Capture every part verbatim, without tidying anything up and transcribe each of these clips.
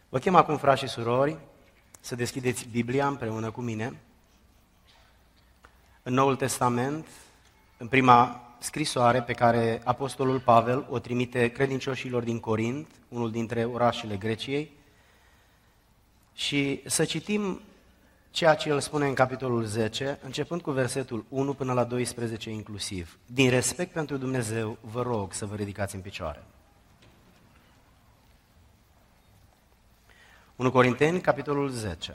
Vă chem acum, frați și surori, să deschideți Biblia împreună cu mine în Noul Testament, în prima scrisoare pe care Apostolul Pavel o trimite credincioșilor din Corint, unul dintre orașele Greciei, și să citim ceea ce el spune în capitolul zece, începând cu versetul unu până la doisprezece inclusiv. Din respect pentru Dumnezeu, vă rog să vă ridicați în picioare. unu Corinteni, capitolul zece.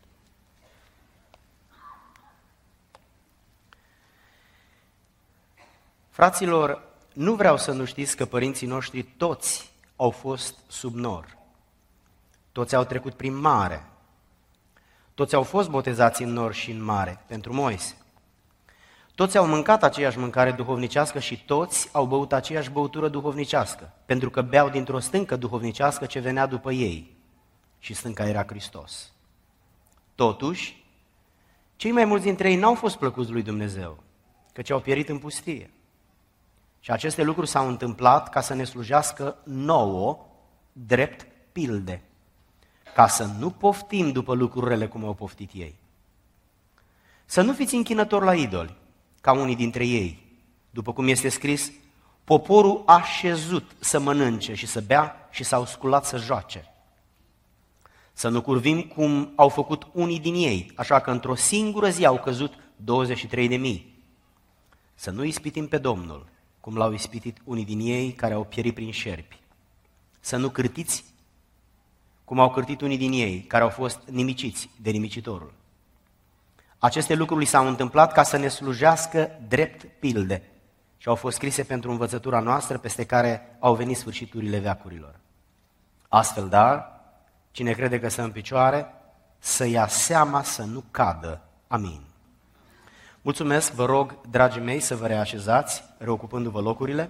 Fraților, nu vreau să nu știți că părinții noștri toți au fost sub nor. Toți au trecut prin mare. Toți au fost botezați în nor și în mare, pentru Moise. Toți au mâncat aceeași mâncare duhovnicească și toți au băut aceeași băutură duhovnicească, pentru că beau dintr-o stâncă duhovnicească ce venea după ei. Și stânca era Hristos. Totuși, cei mai mulți dintre ei n-au fost plăcuți lui Dumnezeu, căci au pierit în pustie. Și aceste lucruri s-au întâmplat ca să ne slujească nouă, drept pilde, ca să nu poftim după lucrurile cum au poftit ei. Să nu fiți închinători la idoli, ca unii dintre ei, după cum este scris, poporul a șezut să mănânce și să bea și s-au sculat să joace. Să nu curvim cum au făcut unii din ei, așa că într-o singură zi au căzut douăzeci și trei de mii. Să nu ispitim pe Domnul, cum l-au ispitit unii din ei care au pierit prin șerpi. Să nu cârtiți cum au cârtit unii din ei care au fost nimiciți de nimicitorul. Aceste lucruri s-au întâmplat ca să ne slujească drept pilde și au fost scrise pentru învățătura noastră peste care au venit sfârșiturile veacurilor. Astfel, dar, cine crede că stă în picioare, să ia seama să nu cadă. Amin. Mulțumesc, vă rog, dragii mei, să vă reașezați, reocupându-vă locurile.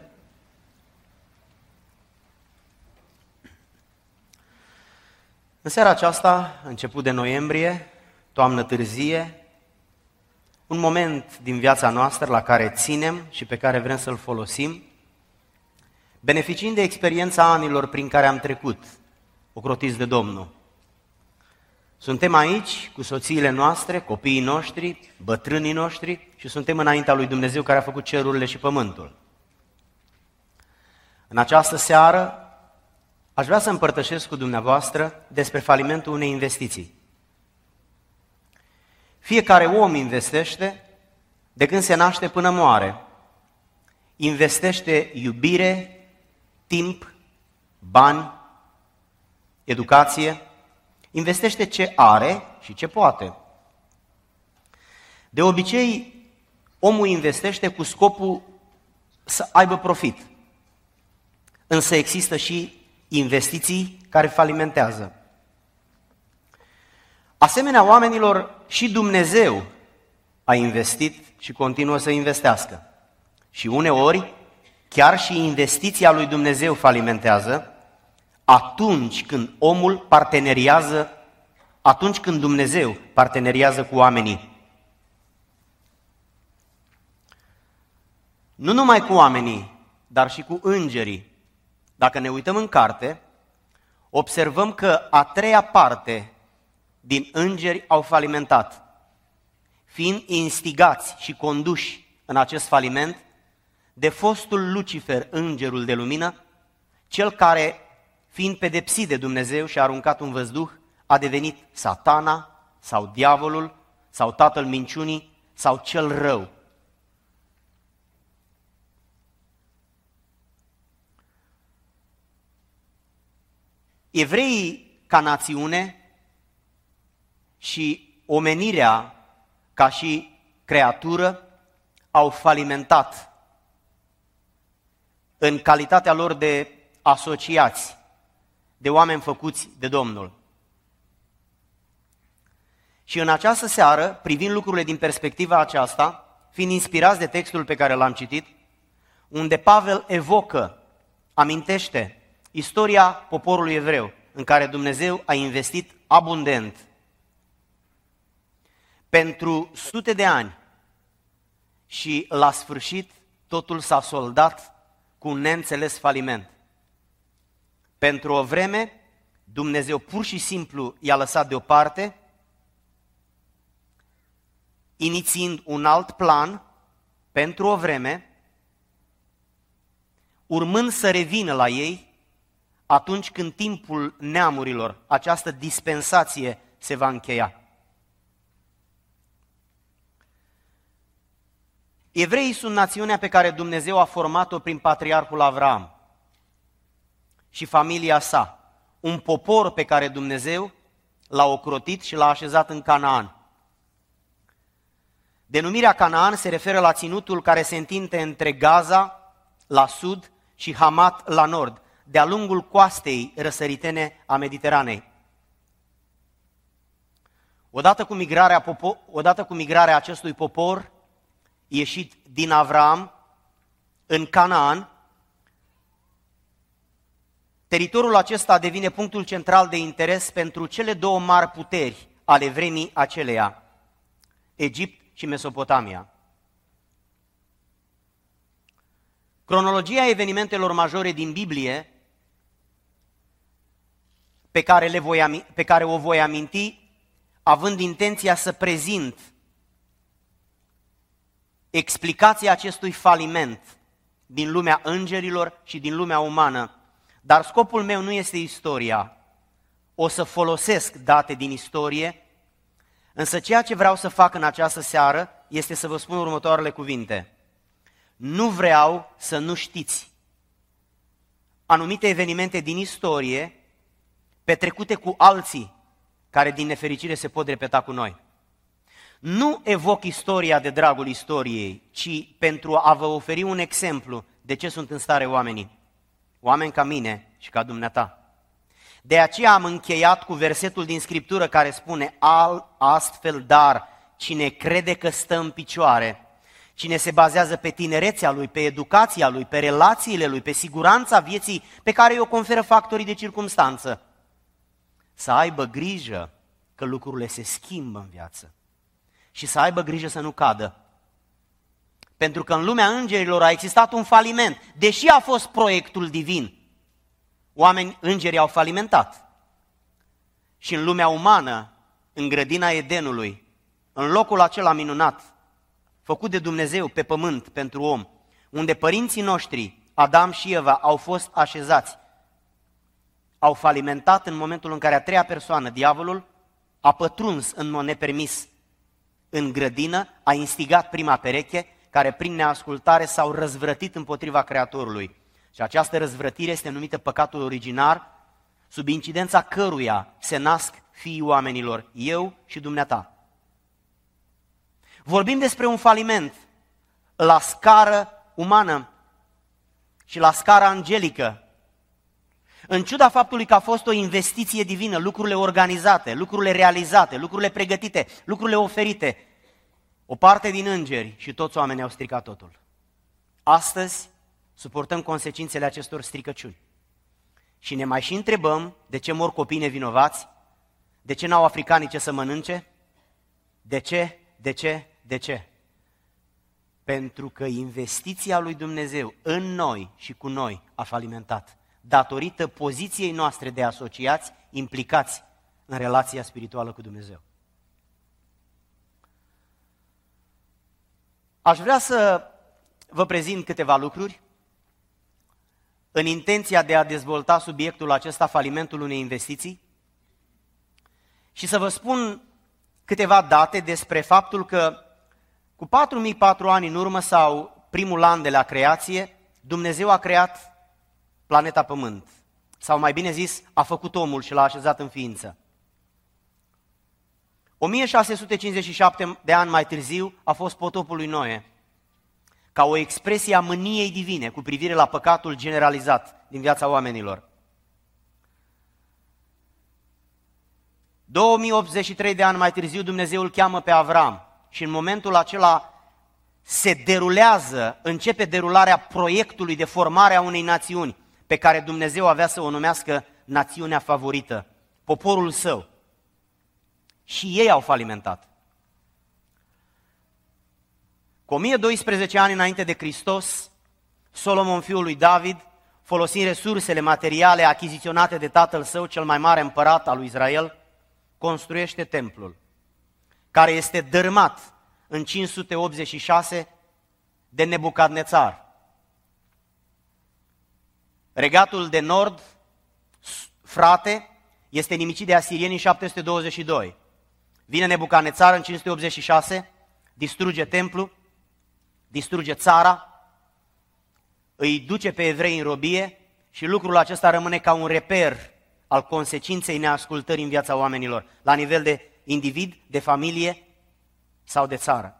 În seara aceasta, început de noiembrie, toamnă târzie, un moment din viața noastră la care ținem și pe care vrem să-l folosim, beneficiind de experiența anilor prin care am trecut, ocrotiți de Domnul. Suntem aici cu soțiile noastre, copiii noștri, bătrânii noștri și suntem înaintea lui Dumnezeu care a făcut cerurile și pământul. În această seară aș vrea să împărtășesc cu dumneavoastră despre falimentul unei investiții. Fiecare om investește de când se naște până moare. Investește iubire, timp, bani, educație, investește ce are și ce poate. De obicei, omul investește cu scopul să aibă profit. Însă există și investiții care falimentează. Asemenea oamenilor, și Dumnezeu a investit și continuă să investească. Și uneori, chiar și investiția lui Dumnezeu falimentează, atunci când omul parteneriază, atunci când Dumnezeu parteneriază cu oamenii. Nu numai cu oamenii, dar și cu îngerii. Dacă ne uităm în carte, observăm că a treia parte din îngeri au falimentat, fiind instigați și conduși în acest faliment de fostul Lucifer, îngerul de lumină, cel care, fiind pedepsit de Dumnezeu și a aruncat un văzduh, a devenit Satana sau diavolul sau tatăl minciunii sau cel rău. Evreii ca națiune și omenirea ca și creatură au falimentat în calitatea lor de asociați, de oameni făcuți de Domnul. Și în această seară, privind lucrurile din perspectiva aceasta, fiind inspirați de textul pe care l-am citit, unde Pavel evocă, amintește istoria poporului evreu, în care Dumnezeu a investit abundent pentru sute de ani și la sfârșit totul s-a soldat cu un neînțeles faliment. Pentru o vreme, Dumnezeu pur și simplu i-a lăsat deoparte, inițiind un alt plan pentru o vreme, urmând să revină la ei atunci când timpul neamurilor, această dispensație se va încheia. Evreii sunt națiunea pe care Dumnezeu a format-o prin patriarhul Avram și familia sa, un popor pe care Dumnezeu l-a ocrotit și l-a așezat în Canaan. Denumirea Canaan se referă la ținutul care se întinde între Gaza la sud și Hamat la nord, de-a lungul coastei răsăritene a Mediteranei. Odată cu migrarea, popo- odată cu migrarea acestui popor ieșit din Avram în Canaan, teritoriul acesta devine punctul central de interes pentru cele două mari puteri ale vremii aceleia, Egipt și Mesopotamia. Cronologia evenimentelor majore din Biblie, pe care, le voi, pe care o voi aminti, având intenția să prezint explicația acestui faliment din lumea îngerilor și din lumea umană, dar scopul meu nu este istoria. O să folosesc date din istorie, însă ceea ce vreau să fac în această seară este să vă spun următoarele cuvinte. Nu vreau să nu știți anumite evenimente din istorie petrecute cu alții care din nefericire se pot repeta cu noi. Nu evoc istoria de dragul istoriei, ci pentru a vă oferi un exemplu de ce sunt în stare oamenii. Oameni ca mine și ca dumneata. De aceea am încheiat cu versetul din Scriptură care spune: Al astfel, dar cine crede că stă în picioare, cine se bazează pe tinerețea lui, pe educația lui, pe relațiile lui, pe siguranța vieții pe care o conferă factorii de circumstanță, să aibă grijă că lucrurile se schimbă în viață și să aibă grijă să nu cadă. Pentru că în lumea îngerilor a existat un faliment, deși a fost proiectul divin. Oameni, îngerii au falimentat. Și în lumea umană, în grădina Edenului, în locul acela minunat, făcut de Dumnezeu pe pământ pentru om, unde părinții noștri, Adam și Eva, au fost așezați, au falimentat în momentul în care a treia persoană, diavolul, a pătruns în mod nepermis în grădină, a instigat prima pereche, care prin neascultare s-au răzvrătit împotriva Creatorului. Și această răzvrătire este numită păcatul originar, sub incidența căruia se nasc fiii oamenilor, eu și dumneata. Vorbim despre un faliment la scară umană și la scară angelică. În ciuda faptului că a fost o investiție divină, lucrurile organizate, lucrurile realizate, lucrurile pregătite, lucrurile oferite, o parte din îngeri și toți oamenii au stricat totul. Astăzi suportăm consecințele acestor stricăciuni. Și ne mai și întrebăm de ce mor copii nevinovați, de ce n-au africanii ce să mănânce, de ce, de ce, de ce? Pentru că investiția lui Dumnezeu în noi și cu noi a falimentat, datorită poziției noastre de asociați, implicați în relația spirituală cu Dumnezeu. Aș vrea să vă prezint câteva lucruri în intenția de a dezvolta subiectul acesta, falimentul unei investiții, și să vă spun câteva date despre faptul că cu patru mii patru ani în urmă, sau primul an de la creație, Dumnezeu a creat planeta Pământ, sau mai bine zis, a făcut omul și l-a așezat în ființă. o mie șase sute cincizeci și șapte de ani mai târziu a fost potopul lui Noe, ca o expresie a mâniei divine cu privire la păcatul generalizat din viața oamenilor. două mii optzeci și trei de ani mai târziu Dumnezeu îl cheamă pe Avram și în momentul acela se derulează, începe derularea proiectului de formare a unei națiuni pe care Dumnezeu avea să o numească națiunea favorită, poporul său. Și ei au falimentat. Cu o mie doisprezece ani înainte de Hristos, Solomon, fiul lui David, folosind resursele materiale achiziționate de tatăl său, cel mai mare împărat al lui Israel, construiește templul, care este dărâmat în cinci sute optzeci și șase de Nebucadnețar. Regatul de nord, frate, este nimicit de asirieni în șapte sute douăzeci și doi. Vine Nebucadnețar în cinci sute optzeci și șase, distruge templul, distruge țara, îi duce pe evrei în robie și lucrul acesta rămâne ca un reper al consecinței neascultării în viața oamenilor, la nivel de individ, de familie sau de țară.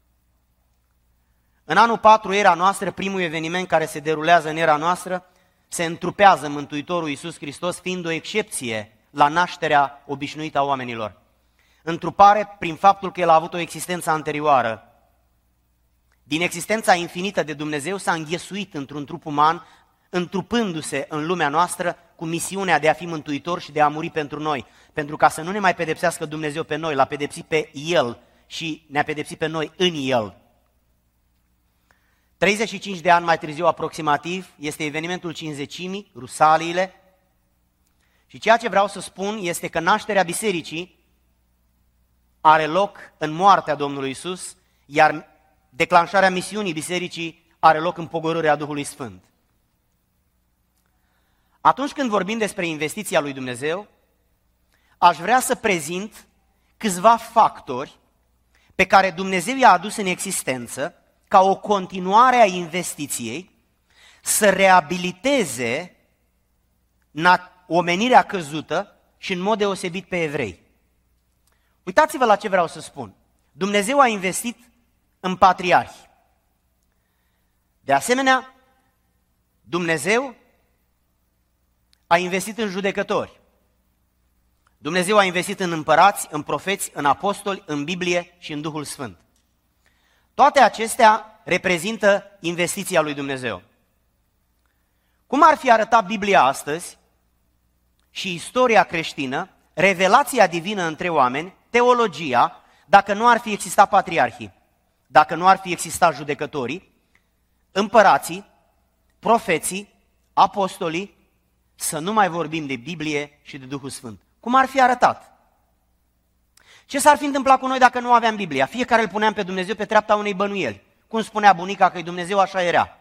În anul patru, era noastră, primul eveniment care se derulează în era noastră, se întrupează Mântuitorul Iisus Hristos, fiind o excepție la nașterea obișnuită a oamenilor. Întrupare prin faptul că El a avut o existență anterioară. Din existența infinită de Dumnezeu s-a înghesuit într-un trup uman, întrupându-se în lumea noastră cu misiunea de a fi mântuitor și de a muri pentru noi, pentru ca să nu ne mai pedepsească Dumnezeu pe noi, l-a pedepsit pe El și ne-a pedepsit pe noi în El. treizeci și cinci de ani mai târziu aproximativ este evenimentul Cincizecimii, Rusaliile, și ceea ce vreau să spun este că nașterea bisericii are loc în moartea Domnului Iisus, iar declanșarea misiunii bisericii are loc în pogorârea Duhului Sfânt. Atunci când vorbim despre investiția lui Dumnezeu, aș vrea să prezint câțiva factori pe care Dumnezeu i-a adus în existență ca o continuare a investiției să reabiliteze omenirea căzută și în mod deosebit pe evrei. Uitați-vă la ce vreau să spun. Dumnezeu a investit în patriarhi. De asemenea, Dumnezeu a investit în judecători. Dumnezeu a investit în împărați, în profeți, în apostoli, în Biblie și în Duhul Sfânt. Toate acestea reprezintă investiția lui Dumnezeu. Cum ar fi arătat Biblia astăzi și istoria creștină, revelația divină între oameni, teologia, dacă nu ar fi existat patriarhii, dacă nu ar fi existat judecătorii, împărații, profeții, apostolii, să nu mai vorbim de Biblie și de Duhul Sfânt. Cum ar fi arătat? Ce s-ar fi întâmplat cu noi dacă nu aveam Biblia? Fiecare îl puneam pe Dumnezeu pe treapta unei bănuieli. Cum spunea bunica că e Dumnezeu, așa era.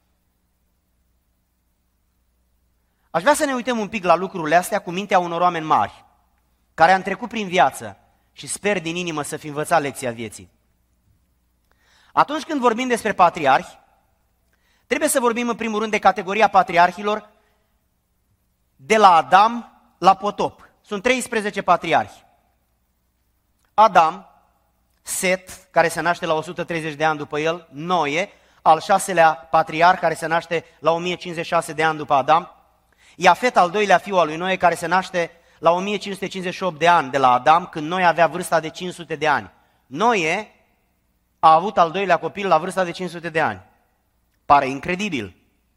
Aș vrea să ne uităm un pic la lucrurile astea cu mintea unor oameni mari, care am trecut prin viață și sper din inimă să fi învățat lecția vieții. Atunci când vorbim despre patriarhi, trebuie să vorbim în primul rând de categoria patriarhilor de la Adam la potop. Sunt treisprezece patriarhi. Adam, Set, care se naște la o sută treizeci de ani după el, Noe, al șaselea patriarh, care se naște la o mie cincizeci și șase de ani după Adam, Iafet, al doilea fiu al lui Noe, care se naște la o mie cinci sute cincizeci și opt de ani de la Adam, când Noe avea vârsta de cinci sute de ani. Noe a avut al doilea copil la vârsta de cinci sute de ani. Pare incredibil.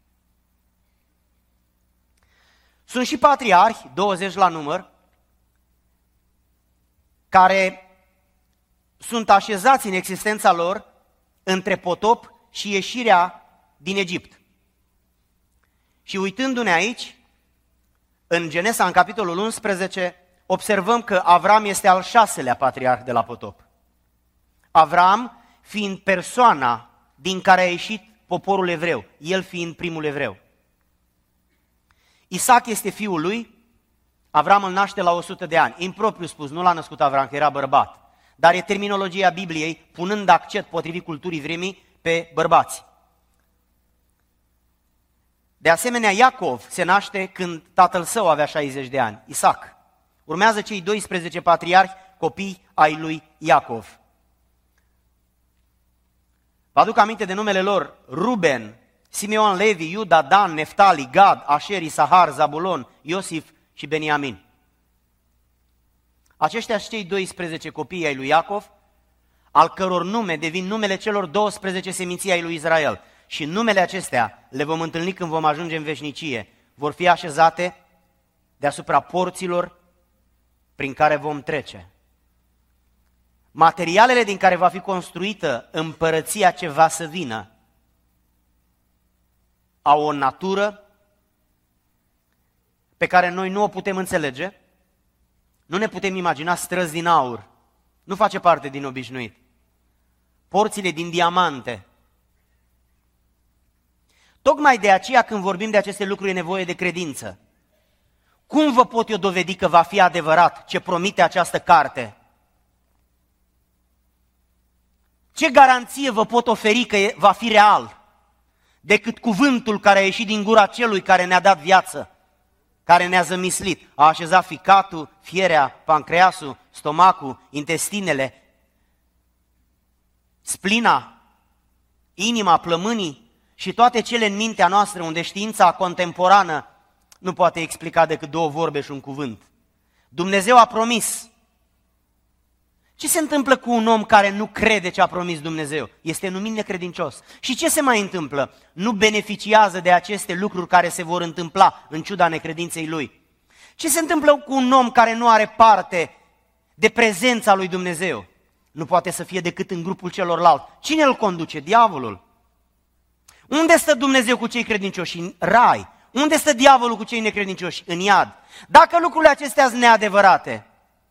Sunt și patriarhi, douăzeci la număr, care sunt așezați în existența lor între potop și ieșirea din Egipt. Și uitându-ne aici, în Genesa, în capitolul unsprezece, observăm că Avram este al șaselea patriarh de la potop. Avram fiind persoana din care a ieșit poporul evreu, el fiind primul evreu. Isaac este fiul lui, Avram îl naște la o sută de ani. Impropriu spus, nu l-a născut Avram, că era bărbat. Dar e terminologia Bibliei, punând accent potrivit culturii vremii pe bărbați. De asemenea, Iacov se naște când tatăl său avea șaizeci de ani, Isaac. Urmează cei doisprezece patriarhi, copii ai lui Iacov. Vă aduc aminte de numele lor: Ruben, Simeon, Levi, Iuda, Dan, Neftali, Gad, Asher, Isahar, Zabulon, Iosif și Beniamin. Aceștia sunt cei doisprezece copii ai lui Iacov, al căror nume devin numele celor douăsprezece seminții ai lui Israel. Și numele acestea le vom întâlni când vom ajunge în veșnicie. Vor fi așezate deasupra porților prin care vom trece. Materialele din care va fi construită împărăția ce va să vină au o natură pe care noi nu o putem înțelege, nu ne putem imagina străzi din aur, nu face parte din obișnuit. Porțile din diamante. Tocmai de aceea când vorbim de aceste lucruri e nevoie de credință. Cum vă pot eu dovedi că va fi adevărat ce promite această carte? Ce garanție vă pot oferi că va fi real? Decât cuvântul care a ieșit din gura celui care ne-a dat viață, care ne-a zămislit, a așezat ficatul, fierea, pancreasul, stomacul, intestinele, splina, inima, plămânii și toate cele în mintea noastră unde știința contemporană nu poate explica decât două vorbe și un cuvânt. Dumnezeu a promis. Ce se întâmplă cu un om care nu crede ce a promis Dumnezeu? Este numit necredincios. Și ce se mai întâmplă? Nu beneficiază de aceste lucruri care se vor întâmpla în ciuda necredinței lui. Ce se întâmplă cu un om care nu are parte de prezența lui Dumnezeu? Nu poate să fie decât în grupul celorlalți. Cine îl conduce? Diavolul. Unde stă Dumnezeu cu cei credincioși? În rai. Unde stă diavolul cu cei necredincioși? În iad. Dacă lucrurile acestea sunt neadevărate,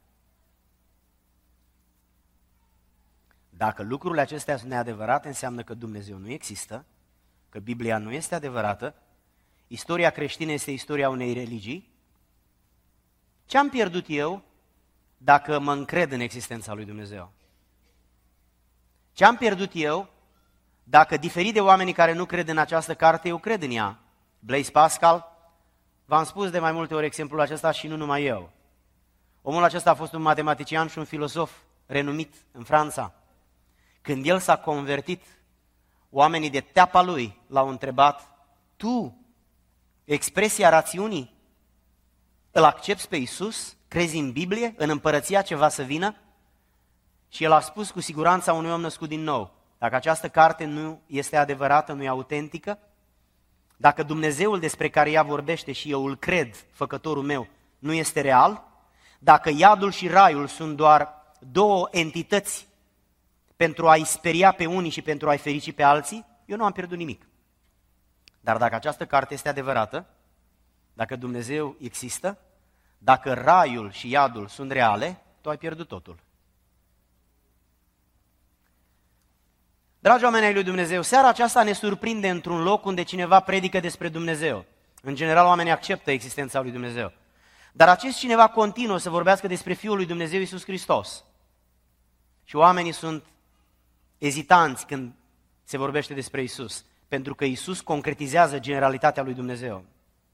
dacă lucrurile acestea sunt neadevărate, înseamnă că Dumnezeu nu există, că Biblia nu este adevărată, istoria creștină este istoria unei religii. Ce am pierdut eu dacă mă încred în existența lui Dumnezeu? Ce am pierdut eu dacă, diferit de oamenii care nu cred în această carte, eu cred în ea? Blaise Pascal, v-am spus de mai multe ori exemplul acesta și nu numai eu. Omul acesta a fost un matematician și un filozof renumit în Franța. Când el s-a convertit, oamenii de teapa lui l-au întrebat: tu, expresia rațiunii, îl accepți pe Iisus? Crezi în Biblie, în împărăția ce va să vină? Și el a spus cu siguranța unui om născut din nou: dacă această carte nu este adevărată, nu e autentică, dacă Dumnezeul despre care ea vorbește și eu îl cred, făcătorul meu, nu este real, dacă iadul și raiul sunt doar două entități pentru a-i speria pe unii și pentru a-i ferici pe alții, eu nu am pierdut nimic. Dar dacă această carte este adevărată, dacă Dumnezeu există, dacă raiul și iadul sunt reale, tu ai pierdut totul. Dragi oameni ai lui Dumnezeu, seara aceasta ne surprinde într-un loc unde cineva predică despre Dumnezeu. În general, oamenii acceptă existența lui Dumnezeu. Dar acest cineva continuă să vorbească despre Fiul lui Dumnezeu, Iisus Hristos. Și oamenii sunt ezitanți când se vorbește despre Iisus, pentru că Iisus concretizează generalitatea lui Dumnezeu.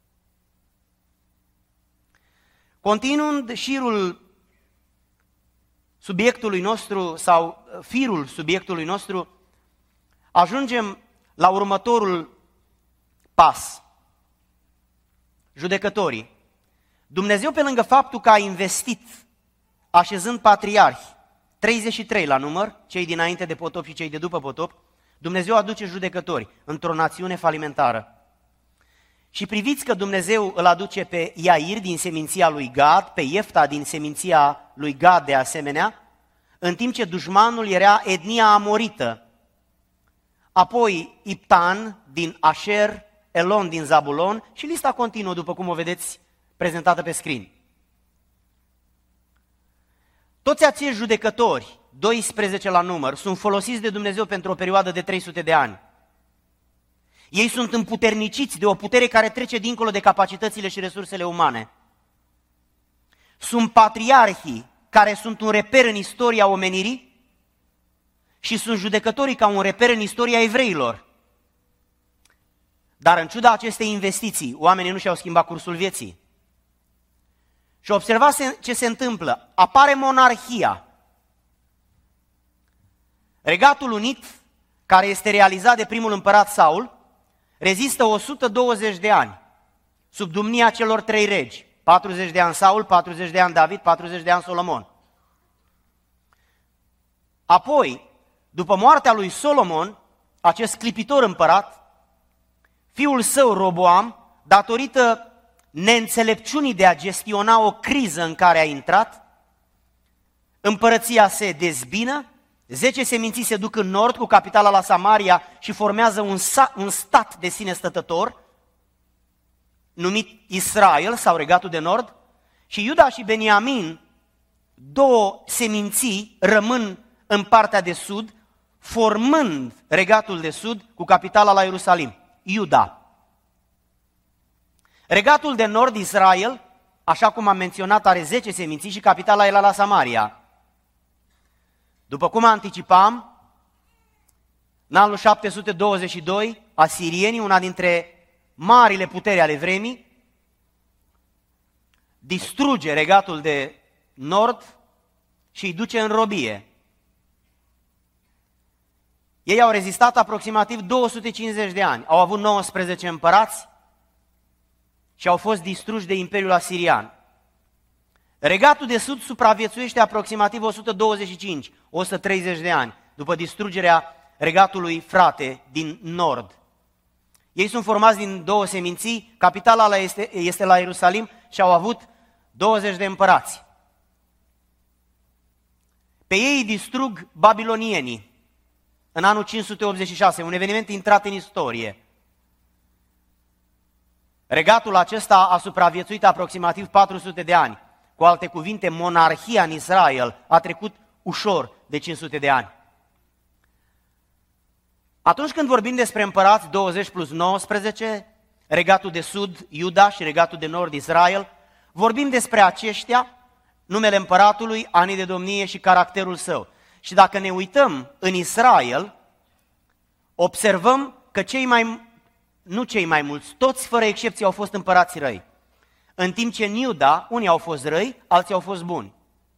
Continuând șirul subiectului nostru sau firul subiectului nostru, ajungem la următorul pas. Judecătorii. Dumnezeu, pe lângă faptul că a investit așezând patriarhi, treizeci și trei la număr, cei dinainte de potop și cei de după potop, Dumnezeu aduce judecători într-o națiune falimentară. Și priviți că Dumnezeu îl aduce pe Iair din seminția lui Gad, pe Iefta din seminția lui Gad de asemenea, în timp ce dușmanul era etnia amorită. Apoi Iptan din Asher, Elon din Zabulon și lista continuă după cum o vedeți prezentată pe screen. Toți acești judecători, doisprezece la număr, sunt folosiți de Dumnezeu pentru o perioadă de trei sute de ani. Ei sunt împuterniciți de o putere care trece dincolo de capacitățile și resursele umane. Sunt patriarhii care sunt un reper în istoria omenirii și sunt judecătorii ca un reper în istoria evreilor. Dar în ciuda acestei investiții, oamenii nu și-au schimbat cursul vieții. Și observați ce se întâmplă. Apare monarhia. Regatul Unit, care este realizat de primul împărat Saul, rezistă o sută douăzeci de ani sub domnia celor trei regi. patruzeci de ani Saul, patruzeci de ani David, patruzeci de ani Solomon. Apoi, după moartea lui Solomon, acest clipitor împărat, fiul său Roboam, datorită neînțelepciunii de a gestiona o criză în care a intrat, împărăția se dezbină, zece seminții se duc în nord cu capitala la Samaria și formează un, sa- un stat de sine stătător. numit Israel sau Regatul de Nord, și Iuda și Beniamin, două seminții, rămân în partea de sud, formând Regatul de Sud cu capitala la Ierusalim, Iuda. Regatul de Nord, Israel, așa cum am menționat, are zece seminții și capitala era la Samaria. După cum anticipam, în anul șapte sute douăzeci și doi, asirienii, una dintre marile puteri ale vremii, distruge Regatul de Nord și îi duce în robie. Ei au rezistat aproximativ două sute cincizeci de ani, au avut nouăsprezece împărați și au fost distruși de Imperiul Asirian. Regatul de Sud supraviețuiește aproximativ o sută douăzeci și cinci - o sută treizeci de ani după distrugerea regatului frate din Nord. Ei sunt formați din două seminții, capitala este, este la Ierusalim și au avut douăzeci de împărați. Pe ei îi distrug babilonienii în anul cinci sute optzeci și șase, un eveniment intrat în istorie. Regatul acesta a supraviețuit aproximativ patru sute de ani. Cu alte cuvinte, monarhia în Israel a trecut ușor de cinci sute de ani. Atunci când vorbim despre împărați douăzeci plus nouăsprezece, Regatul de Sud, Iuda, și Regatul de Nord, Israel, vorbim despre aceștia, numele împăratului, anii de domnie și caracterul său. Și dacă ne uităm în Israel, observăm că cei mai, nu cei mai mulți, toți fără excepție au fost împărați răi. În timp ce în Iuda, unii au fost răi, alții au fost buni.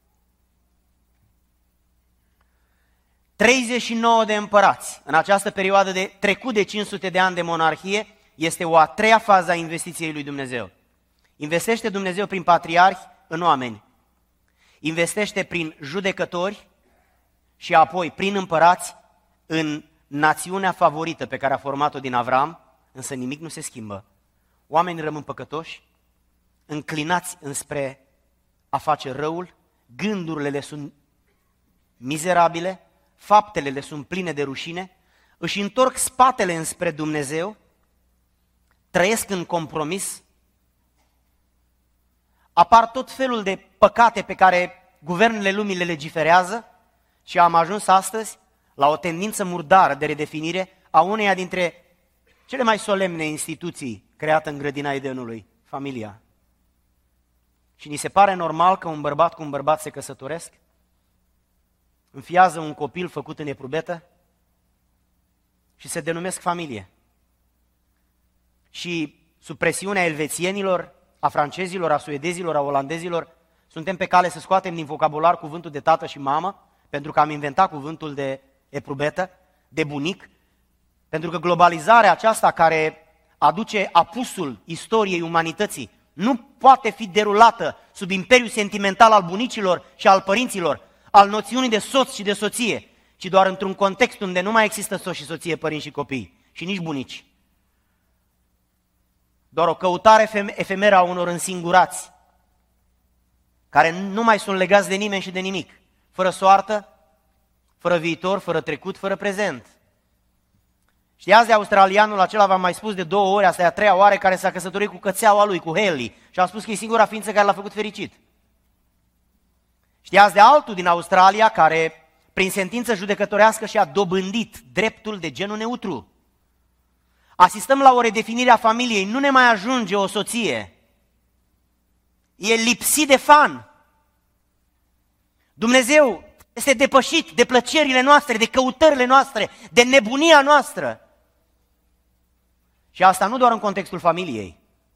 treizeci și nouă de împărați în această perioadă de trecut de cinci sute de ani de monarhie este o a treia fază a investiției lui Dumnezeu. Investește Dumnezeu prin patriarhi în oameni. Investește prin judecători și apoi prin împărați în națiunea favorită pe care a format-o din Avram, însă nimic nu se schimbă. Oamenii rămân păcătoși, înclinați înspre a face răul, gândurile le sunt mizerabile, faptele le sunt pline de rușine, își întorc spatele înspre Dumnezeu, trăiesc în compromis, apar tot felul de păcate pe care guvernele lumii le legiferează și am ajuns astăzi la o tendință murdară de redefinire a uneia dintre cele mai solemne instituții create în grădina Edenului, familia. Și ni se pare normal că un bărbat cu un bărbat se căsătoresc, înfiază un copil făcut în eprubetă și se denumesc familie. Și sub presiunea elvețienilor, a francezilor, a suedezilor, a olandezilor, suntem pe cale să scoatem din vocabular cuvântul de tată și mamă, pentru că am inventat cuvântul de eprubetă, de bunic, pentru că globalizarea aceasta care aduce apusul istoriei umanității nu poate fi derulată sub imperiul sentimental al bunicilor și al părinților, al noțiunii de soț și de soție, ci doar într-un context unde nu mai există soț și soție, părinți și copii, și nici bunici. Doar o căutare efemeră a unor însingurați, care nu mai sunt legați de nimeni și de nimic, fără soartă, fără viitor, fără trecut, fără prezent. Știați de australianul acela, v-am mai spus de două ori, asta e a treia oară, care s-a căsătorit cu cățeaua lui, cu Haley, și a spus că e singura ființă care l-a făcut fericit. Știați de altul din Australia, care prin sentință judecătorească și-a dobândit dreptul de genul neutru. Asistăm la o redefinire a familiei, nu ne mai ajunge o soție. E lipsit de fan. Dumnezeu este depășit de plăcerile noastre, de căutările noastre, de nebunia noastră. Și asta nu doar în contextul familiei.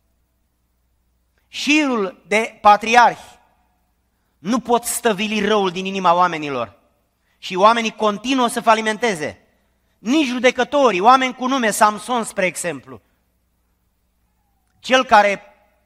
Șirul de patriarhi nu pot stăvili răul din inima oamenilor. Și oamenii continuă să falimenteze. Nici judecătorii, oameni cu nume, Samson, spre exemplu. Cel care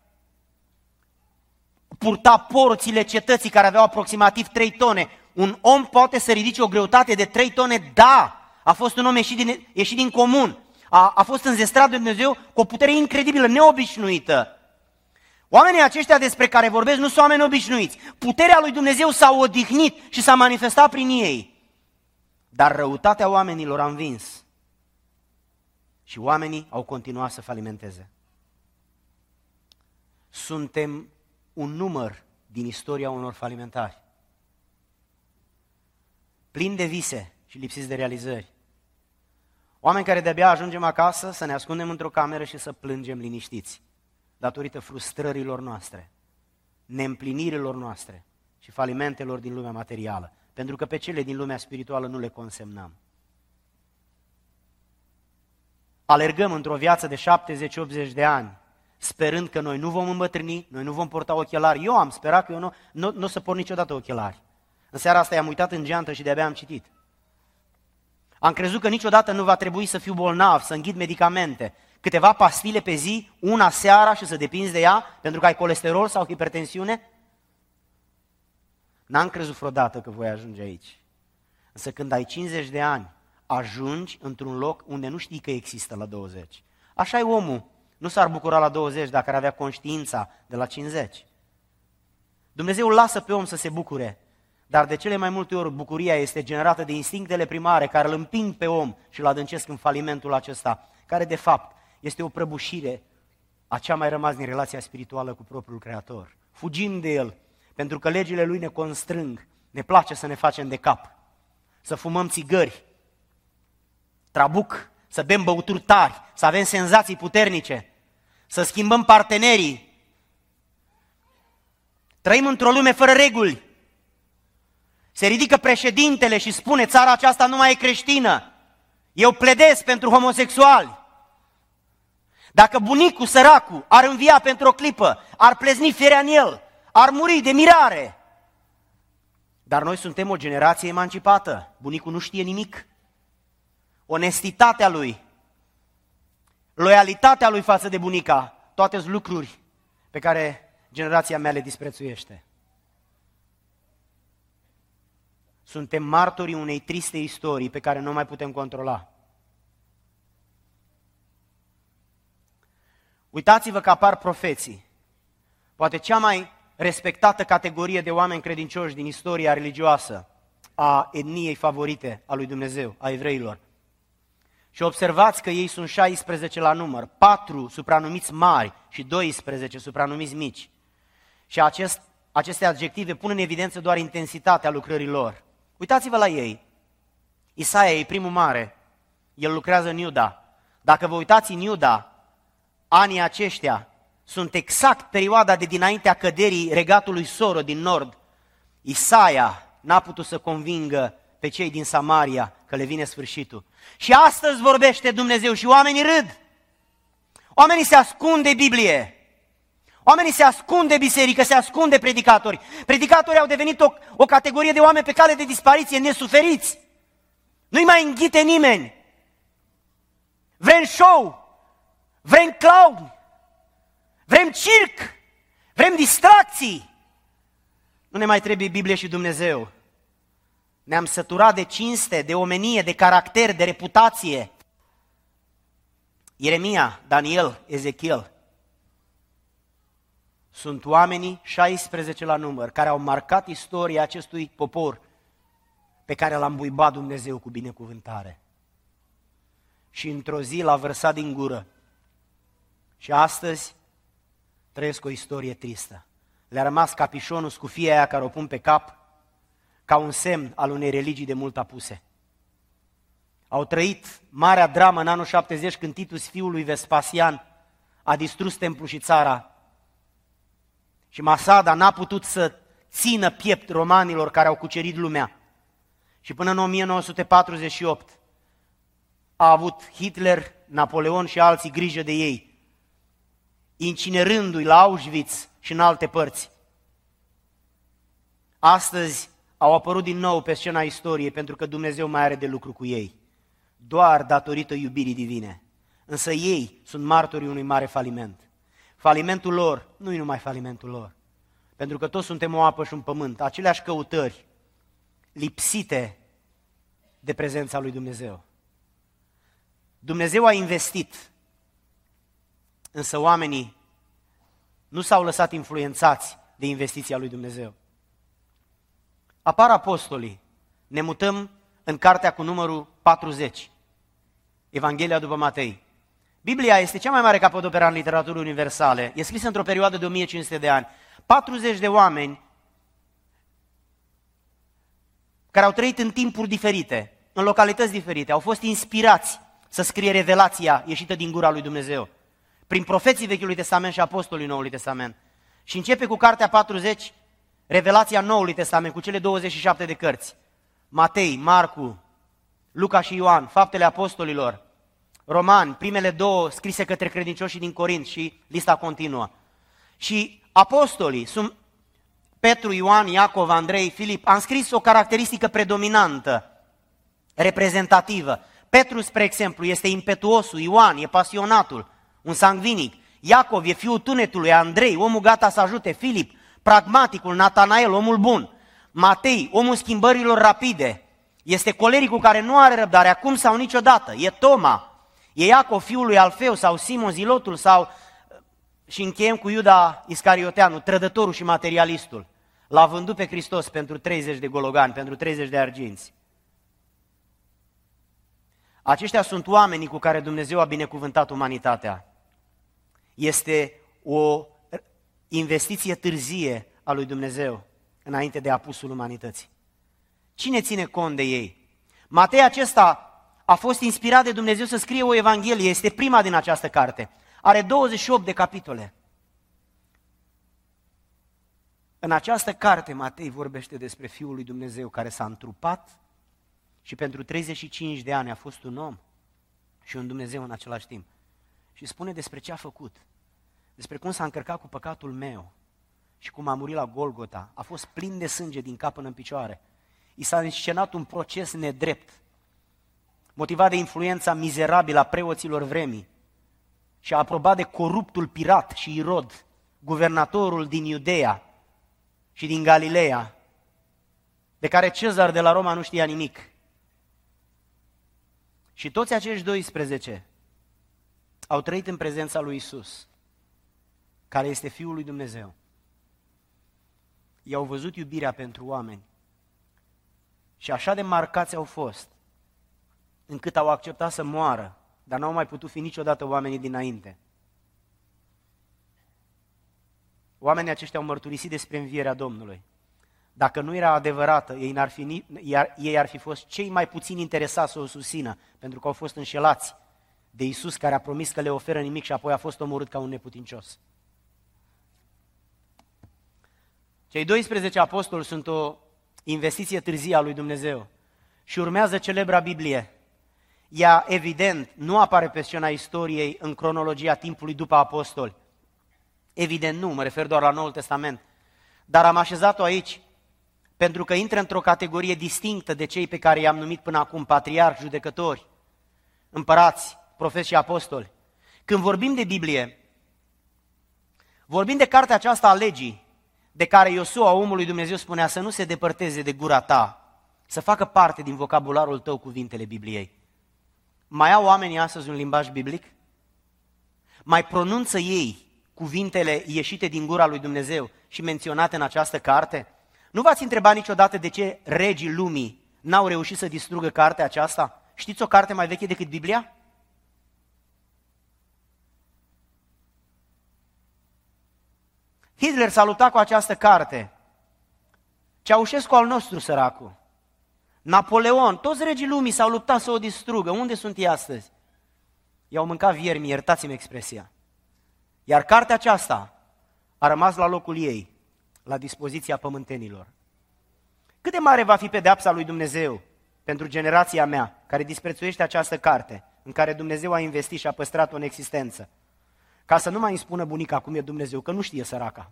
purta porțile cetății, care aveau aproximativ trei tone. Un om poate să ridice o greutate de trei tone? Da! A fost un om ieșit din, ieșit din comun. A, a fost înzestrat de Dumnezeu cu o putere incredibilă, neobișnuită. Oamenii aceștia despre care vorbesc nu sunt oameni obișnuiți. Puterea lui Dumnezeu s-a odihnit și s-a manifestat prin ei. Dar răutatea oamenilor a învins. Și oamenii au continuat să falimenteze. suntem un număr din istoria unor falimentari. Plini de vise și lipsiți de realizări. Oameni care de-abia ajungem acasă să ne ascundem într-o cameră și să plângem liniștiți, datorită frustrărilor noastre, neîmplinirilor noastre și falimentelor din lumea materială, pentru că pe cele din lumea spirituală nu le consemnăm. Alergăm într-o viață de șaptezeci optzeci de ani, sperând că noi nu vom îmbătrâni, noi nu vom porta ochelari. Eu am sperat că eu nu, nu, nu o să port niciodată ochelari. În seara asta i-am uitat în geantă și de-abia am citit. Am crezut că niciodată nu va trebui să fiu bolnav, să înghit medicamente, câteva pastile pe zi, una seara și să depinzi de ea pentru că ai colesterol sau hipertensiune. N-am crezut vreodată că voi ajunge aici. Însă când ai cincizeci de ani, ajungi într-un loc unde nu știi că există la douăzeci. Așa e omul. Nu s-ar bucura la douăzeci dacă ar avea conștiința de la cincizeci. Dumnezeu îl lasă pe om să se bucure, dar de cele mai multe ori bucuria este generată de instinctele primare care îl împing pe om și îl adâncesc în falimentul acesta, care de fapt este o prăbușire a cea mai rămas din relația spirituală cu propriul Creator. Fugim de el, pentru că legile lui ne constrâng, ne place să ne facem de cap, să fumăm țigări, trabuc, să bem băuturi tari, să avem senzații puternice, să schimbăm partenerii. Trăim într-o lume fără reguli. Se ridică președintele și spune: țara aceasta nu mai e creștină. Eu pledez pentru homosexuali. Dacă bunicul săracul ar învia pentru o clipă, ar plezni firea în el, ar muri de mirare. Dar noi suntem o generație emancipată. Bunicul nu știe nimic. Onestitatea lui, loialitatea lui față de bunica, toate sunt lucruri pe care generația mea le disprețuiește. Suntem martorii unei triste istorii pe care nu mai putem controla. Uitați-vă că apar profeții, poate cea mai respectată categorie de oameni credincioși din istoria religioasă a etniei favorite a lui Dumnezeu, a evreilor. Și observați că ei sunt șaisprezece la număr, patru supranumiți mari și doisprezece supranumiți mici. Și acest, aceste adjective pun în evidență doar intensitatea lucrării lor. Uitați-vă la ei. Isaia e primul mare, el lucrează în Iuda. Dacă vă uitați în Iuda, anii aceștia sunt exact perioada de dinaintea căderii regatului Soro din nord. Isaia n-a putut să convingă pe cei din Samaria că le vine sfârșitul. Și astăzi vorbește Dumnezeu și oamenii râd. Oamenii se ascund de Biblie. Oamenii se ascund de biserică, se ascund de predicatori. Predicatorii au devenit o, o categorie de oameni pe cale de dispariție, nesuferiți. Nu-i mai înghite nimeni. Vrem show, vrem clown, vrem circ, vrem distracții. Nu ne mai trebuie Biblie și Dumnezeu. Ne-am săturat de cinste, de omenie, de caracter, de reputație. Ieremia, Daniel, Ezechiel sunt oamenii șaisprezece la număr care au marcat istoria acestui popor pe care l-a îmbuibat Dumnezeu cu binecuvântare. Și într-o zi l-a vărsat din gură. Și astăzi trăiesc o istorie tristă. Le-a rămas capișonul, scufia aia care o pun pe cap, ca un semn al unei religii de mult apuse. Au trăit marea dramă în anul șaptezeci când Titus, fiul lui Vespasian, a distrus templul și țara. Și Masada n-a putut să țină piept romanilor care au cucerit lumea. Și până în o mie nouă sute patruzeci și opt a avut Hitler, Napoleon și alții grijă de ei, incinerându-i la Auschwitz și în alte părți. Astăzi au apărut din nou pe scena istoriei pentru că Dumnezeu mai are de lucru cu ei, doar datorită iubirii divine. Însă ei sunt martorii unui mare faliment. Falimentul lor nu e numai falimentul lor, pentru că toți suntem o apă și un pământ, aceleași căutări lipsite de prezența lui Dumnezeu. Dumnezeu a investit, însă oamenii nu s-au lăsat influențați de investiția lui Dumnezeu. Apar apostolii, ne mutăm în cartea cu numărul patruzeci, Evanghelia după Matei. Biblia este cea mai mare capodoperă în literatură universale. E scrisă într-o perioadă de o mie cinci sute de ani. patruzeci de oameni care au trăit în timpuri diferite, în localități diferite, au fost inspirați să scrie revelația ieșită din gura lui Dumnezeu, prin profeții Vechiului Testament și apostolii Noului Testament. Și începe cu cartea patruzeci, revelația Noului Testament, cu cele douăzeci și șapte de cărți. Matei, Marcu, Luca și Ioan, Faptele Apostolilor, Romani, primele două scrise către credincioșii din Corint și lista continuă. Și apostolii sunt Petru, Ioan, Iacov, Andrei, Filip, am scris o caracteristică predominantă, reprezentativă. Petru, spre exemplu, este impetuosul, Ioan e pasionatul, un sangvinic, Iacov e fiul tunetului, Andrei, omul gata să ajute, Filip, pragmaticul, Natanael, omul bun, Matei, omul schimbărilor rapide, este colericul care nu are răbdare acum sau niciodată, e Toma, e Iacov, fiul lui Alfeu sau Simon Zilotul sau... Și încheiem cu Iuda Iscarioteanu, trădătorul și materialistul. L-a vândut pe Hristos pentru treizeci de gologani, pentru treizeci de arginți. Aceștia sunt oamenii cu care Dumnezeu a binecuvântat umanitatea. Este o investiție târzie a lui Dumnezeu înainte de apusul umanității. Cine ține cont de ei? Matei acesta a fost inspirat de Dumnezeu să scrie o evanghelie, este prima din această carte. Are douăzeci și opt de capitole. În această carte Matei vorbește despre Fiul lui Dumnezeu care s-a întrupat și pentru treizeci și cinci de ani a fost un om și un Dumnezeu în același timp. Și spune despre ce a făcut, despre cum s-a încărcat cu păcatul meu și cum a murit la Golgota. A fost plin de sânge din cap până în picioare. I s-a înscenat un proces nedrept, motivat de influența mizerabilă a preoților vremii și a aprobat de coruptul Pilat și Irod, guvernatorul din Iudeea și din Galileea, de care Cezar de la Roma nu știa nimic. Și toți acești doisprezece au trăit în prezența lui Isus, care este Fiul lui Dumnezeu. I-au văzut iubirea pentru oameni și așa de marcați au fost, încât au acceptat să moară, dar n-au mai putut fi niciodată oamenii dinainte. Oamenii aceștia au mărturisit despre învierea Domnului. Dacă nu era adevărată, ei, n-ar fi, ei ar fi fost cei mai puțin interesați să o susțină, pentru că au fost înșelați de Iisus, care a promis că le oferă nimic și apoi a fost omorât ca un neputincios. Cei doisprezece apostoli sunt o investiție târzie a lui Dumnezeu și urmează celebra Biblie. Ea, evident, nu apare pe scena istoriei în cronologia timpului după apostoli. Evident nu, mă refer doar la Noul Testament. Dar am așezat-o aici pentru că intră într-o categorie distinctă de cei pe care i-am numit până acum patriarhi, judecători, împărați, profeți și apostoli. Când vorbim de Biblie, vorbim de cartea aceasta a legii, de care Iosua, omul lui Dumnezeu, spunea să nu se depărteze de gura ta, să facă parte din vocabularul tău cuvintele Bibliei. Mai au oamenii astăzi un limbaj biblic? Mai pronunță ei cuvintele ieșite din gura lui Dumnezeu și menționate în această carte? Nu v-ați întrebat niciodată de ce regii lumii n-au reușit să distrugă cartea aceasta? Știți o carte mai veche decât Biblia? Hitler s-a luptat cu această carte. Ceaușescu al nostru, săracul. Napoleon, toți regii lumii s-au luptat să o distrugă. Unde sunt ei astăzi? I-au mâncat viermi, iertați-mi expresia. Iar cartea aceasta a rămas la locul ei, la dispoziția pământenilor. Cât de mare va fi pedeapsa lui Dumnezeu pentru generația mea, care disprețuiește această carte, în care Dumnezeu a investit și a păstrat-o în existență, ca să nu mai îmi spună bunica cum e Dumnezeu, că nu știe săraca.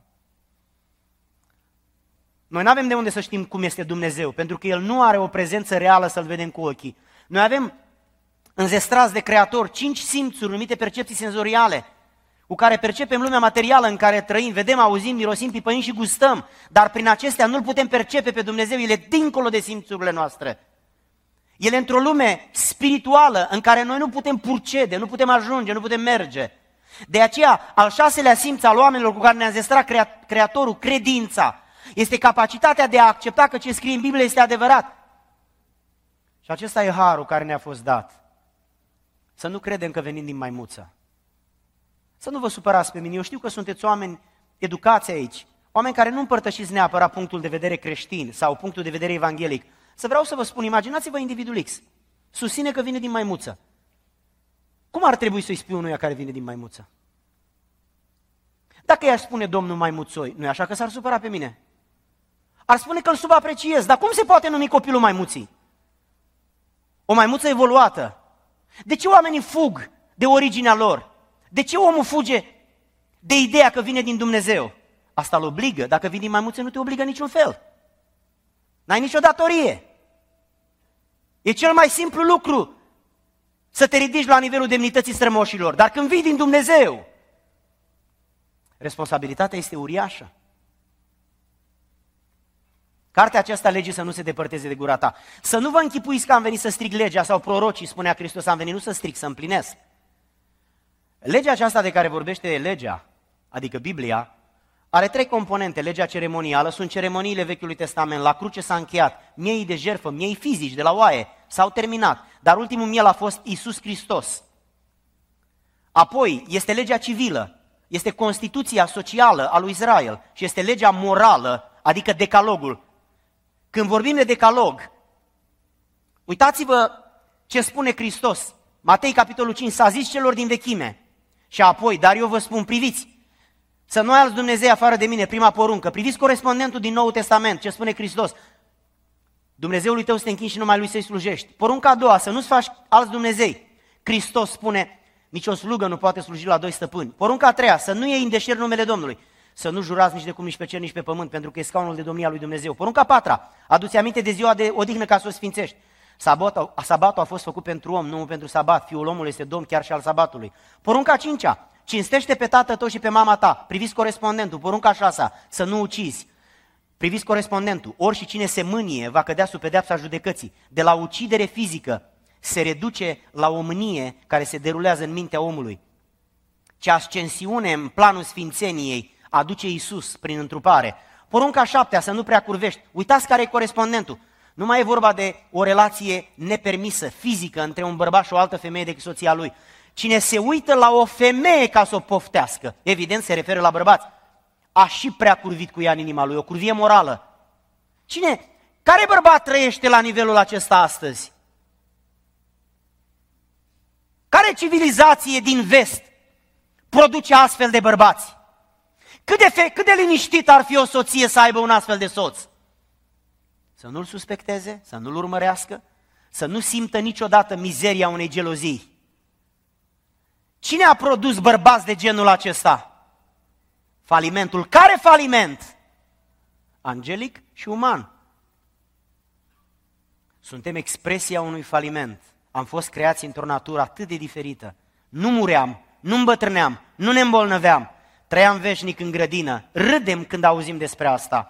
Noi nu avem de unde să știm cum este Dumnezeu, pentru că El nu are o prezență reală să-L vedem cu ochii. Noi avem înzestrați de Creator cinci simțuri numite percepții senzoriale, cu care percepem lumea materială în care trăim, vedem, auzim, mirosim, pipăim și gustăm, dar prin acestea nu-L putem percepe pe Dumnezeu, El e dincolo de simțurile noastre. El e într-o lume spirituală în care noi nu putem purcede, nu putem ajunge, nu putem merge. De aceea, al șaselea simț al oamenilor cu care ne-a înzestrat Creatorul, credința, este capacitatea de a accepta că ce scrie în Biblie este adevărat. Și acesta e harul care ne-a fost dat. Să nu credem că venim din maimuță. Să nu vă supărați pe mine, eu știu că sunteți oameni educați aici, oameni care nu împărtășiți neapărat punctul de vedere creștin sau punctul de vedere evanghelic. Să vreau să vă spun, imaginați-vă individul X, susține că vine din maimuță. Cum ar trebui să-i spui unuia care vine din maimuță? Dacă i-aș spune domnul maimuțoi, nu e așa că s-ar supăra pe mine? Ar spune că îl subapreciez, dar cum se poate numi copilul maimuții? O maimuță evoluată. De ce oamenii fug de originea lor? De ce omul fuge de ideea că vine din Dumnezeu? Asta îl obligă. Dacă vii din maimuță, nu te obligă niciun fel. N-ai nicio datorie. E cel mai simplu lucru să te ridici la nivelul demnității strămoșilor. Dar când vii din Dumnezeu, responsabilitatea este uriașă. Cartea aceasta, legii, să nu se depărteze de gura ta. Să nu vă închipuiți că am venit să stric legea sau prorocii, spunea Hristos, am venit nu să stric, să împlinesc. Legea aceasta de care vorbește legea, adică Biblia, are trei componente. Legea ceremonială, sunt ceremoniile Vechiului Testament, la cruce s-a încheiat, miei de jertfă, miei fizici de la oaie, s-au terminat, dar ultimul miel a fost Iisus Hristos. Apoi este legea civilă, este Constituția socială a lui Israel și este legea morală, adică decalogul. Când vorbim de decalog, uitați-vă ce spune Hristos. Matei, capitolul cinci, s-a zis celor din vechime. Și apoi, dar eu vă spun, priviți, să nu ai alți Dumnezei afară de mine, prima poruncă. Priviți corespondentul din Noul Testament, ce spune Hristos. Dumnezeului tău să te închini și numai lui să-i slujești. Porunca a doua, să nu-ți faci alți Dumnezei. Hristos spune, nici o slugă nu poate sluji la doi stăpâni. Porunca a treia, să nu iei în deșert numele Domnului. Să nu jurați nici de cum, nici pe cer, nici pe pământ, pentru că e scaunul de domnia lui Dumnezeu. Porunca a patra, adu-ți aminte de ziua de odihnă ca să o sfințești. Sabatul, sabatul a fost făcut pentru om, nu pentru sabat. Fiul omului este domn chiar și al sabatului. Porunca a cincea, cinstește pe tatăl tău și pe mama ta. Priviți corespondentul. Porunca a șasea, să nu ucizi. Priviți corespondentul. Ori și cine se mânie va cădea sub pedeapsa judecății. De la ucidere fizică se reduce la o mânie care se derulează în mintea omului. Ce ascensiune în planul sfințeniei aduce Iisus prin întrupare. Porunca a șaptea, să nu prea curvești. Uitați care e corespondentul. Nu mai e vorba de o relație nepermisă, fizică, între un bărbat și o altă femeie decât soția lui. Cine se uită la o femeie ca să o poftească, evident se referă la bărbați, a și prea curvit cu ea în inima lui, o curvie morală. Cine, care bărbat trăiește la nivelul acesta astăzi? Care civilizație din vest produce astfel de bărbați? Cât de, fe- cât de liniștit ar fi o soție să aibă un astfel de soț? Să nu-l suspecteze, să nu-l urmărească, să nu simtă niciodată mizeria unei gelozii. Cine a produs bărbați de genul acesta? Falimentul. Care faliment? Angelic și uman. Suntem expresia unui faliment. Am fost creați într-o natură atât de diferită. Nu muream, nu îmbătrâneam, nu ne îmbolnăveam. Trăiam veșnic în grădină. Râdem când auzim despre asta.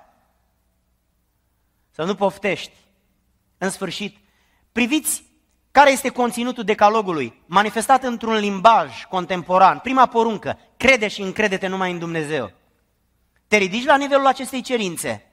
Să nu poftești. În sfârșit, priviți care este conținutul decalogului, manifestat într-un limbaj contemporan. Prima poruncă, crede și încrede-te numai în Dumnezeu. Te ridici la nivelul acestei cerințe.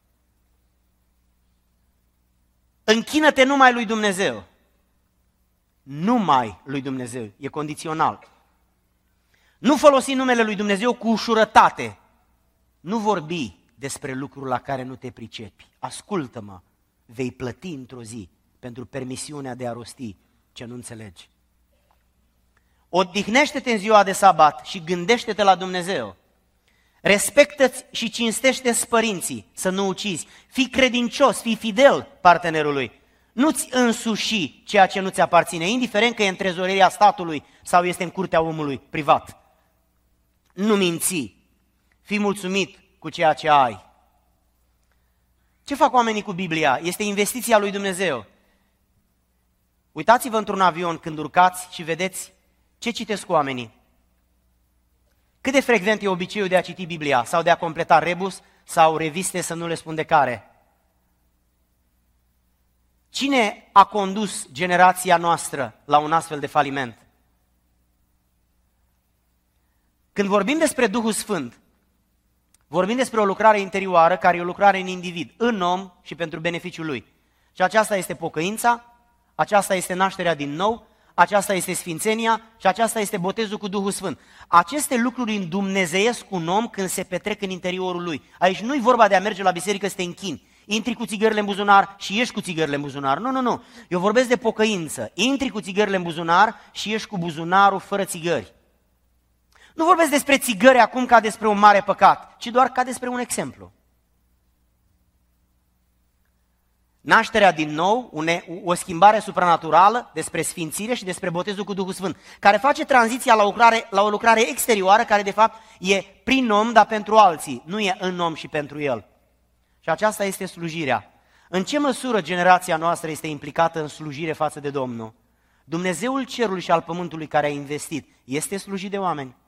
Închină-te numai lui Dumnezeu. Numai lui Dumnezeu, e condițional. Nu folosi numele lui Dumnezeu cu ușurătate. Nu vorbi despre lucruri la care nu te pricepi. Ascultă-mă, vei plăti într-o zi pentru permisiunea de a rosti ce nu înțelegi. Odihnește-te în ziua de sabat și gândește-te la Dumnezeu. Respectă-ți și cinstește-ți părinții, să nu ucizi. Fii credincios, fii fidel partenerului. Nu-ți însuși ceea ce nu ți aparține, indiferent că e în trezoreria statului sau este în curtea omului privat. Nu minți, fii mulțumit cu ceea ce ai. Ce fac oamenii cu Biblia? Este investiția lui Dumnezeu. Uitați-vă într-un avion când urcați și vedeți ce citesc oamenii. Cât de frecvent e obiceiul de a citi Biblia sau de a completa rebus sau reviste, să nu le spun de care? Cine a condus generația noastră la un astfel de faliment? Când vorbim despre Duhul Sfânt, vorbim despre o lucrare interioară care e o lucrare în individ, în om și pentru beneficiul lui. Și aceasta este pocăința, aceasta este nașterea din nou, aceasta este sfințenia și aceasta este botezul cu Duhul Sfânt. Aceste lucruri îndumnezeiesc un om când se petrec în interiorul lui. Aici nu-i vorba de a merge la biserică să te închini. Intri cu țigările în buzunar și ieși cu țigările în buzunar. Nu, nu, nu. Eu vorbesc de pocăință. Intri cu țigările în buzunar și ieși cu buzunarul fără țigări. Nu vorbesc despre țigări acum ca despre un mare păcat, ci doar ca despre un exemplu. Nașterea din nou, une, o schimbare supranaturală despre sfințire și despre botezul cu Duhul Sfânt, care face tranziția la o lucrare, la o lucrare exterioară, care de fapt e prin om, dar pentru alții, nu e în om și pentru el. Și aceasta este slujirea. În ce măsură generația noastră este implicată în slujire față de Domnul? Dumnezeul cerului și al pământului care a investit este slujit de oameni?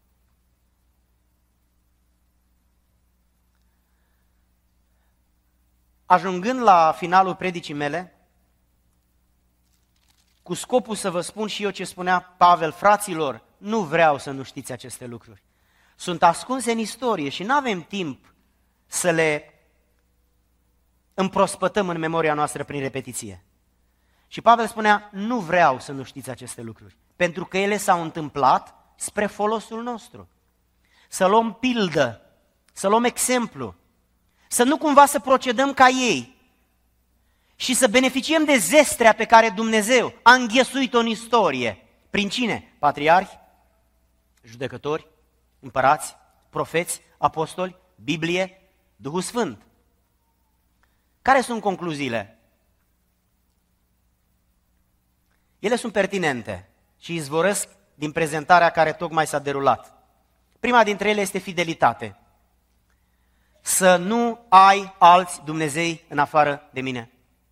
Ajungând la finalul predicii mele, cu scopul să vă spun și eu ce spunea Pavel, fraților, nu vreau să nu știți aceste lucruri. Sunt ascunse în istorie și nu avem timp să le împrospătăm în memoria noastră prin repetiție. Și Pavel spunea, nu vreau să nu știți aceste lucruri, pentru că ele s-au întâmplat spre folosul nostru. Să luăm pildă, să luăm exemplu, să nu cumva să procedăm ca ei și să beneficiem de zestrea pe care Dumnezeu a înghesuit-o în istorie. Prin cine? Patriarhi, judecători, împărați, profeți, apostoli, Biblie, Duhul Sfânt. Care sunt concluziile? Ele sunt pertinente și izvorăsc din prezentarea care tocmai s-a derulat. Prima dintre ele este fidelitate. Să nu ai alți Dumnezei în afară de mine.